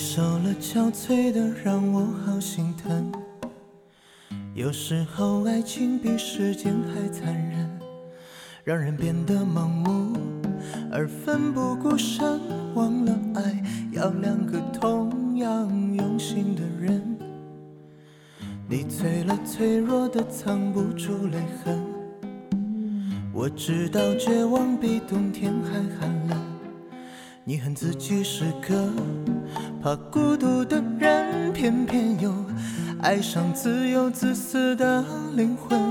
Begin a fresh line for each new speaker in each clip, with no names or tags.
受了憔悴的让我好心疼。有时候爱情比时间还残忍，让人变得盲目而奋不顾身，忘了爱要两个同样用心的人。你脆了脆弱的藏不住泪痕，我知道绝望比冬天还寒冷。你恨自己是个怕孤独的人，偏偏又爱上自由自私的灵魂。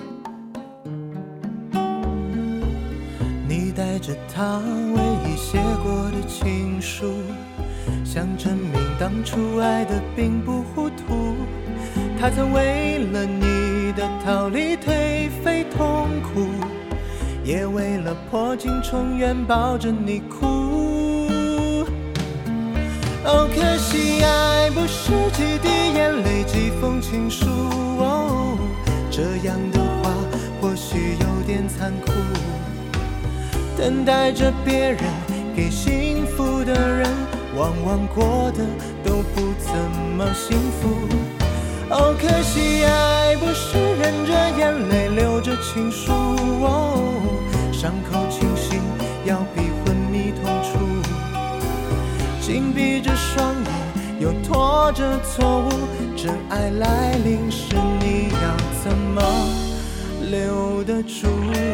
你带着他唯一写过的情书，想证明当初爱的并不糊涂。他曾为了你的逃离颓废痛苦，也为了破镜重圆抱着你哭。哦，可惜爱不是几滴眼泪几封情书，哦，这样的话或许有点残酷。等待着别人给幸福的人，往往过得都不怎么幸福。哦，可惜爱不是忍着眼泪流着情书，哦，伤口清醒要比昏迷痛楚。紧闭着双眼又拖着错误，真爱来临时你要怎么留得住？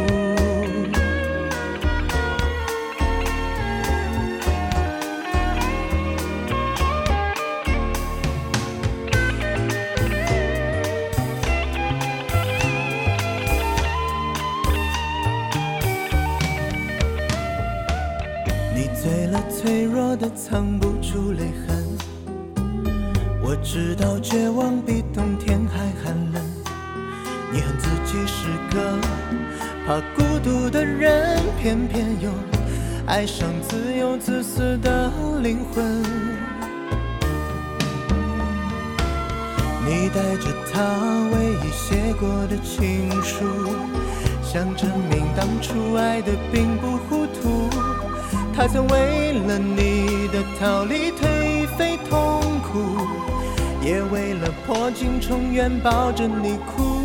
你醉了脆弱的藏不住泪痕，我知道绝望比冬天还寒冷。你恨自己是个怕孤独的人，偏偏又爱上自由自私的灵魂。你带着他唯一写过的情书，想证明当初爱的并不糊涂。他曾为了你的逃离颓废痛苦，也为了破镜重圆抱着你哭。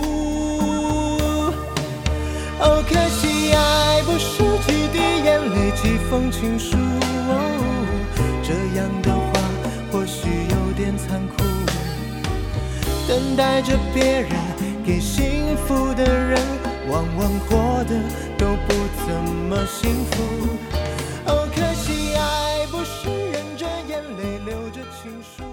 哦，可惜爱不是几滴眼泪几封情书，哦，这样的话或许有点残酷。等待着别人给幸福的人，往往过得都不怎么幸福。哦，可惜爱不是忍着眼泪流着情书。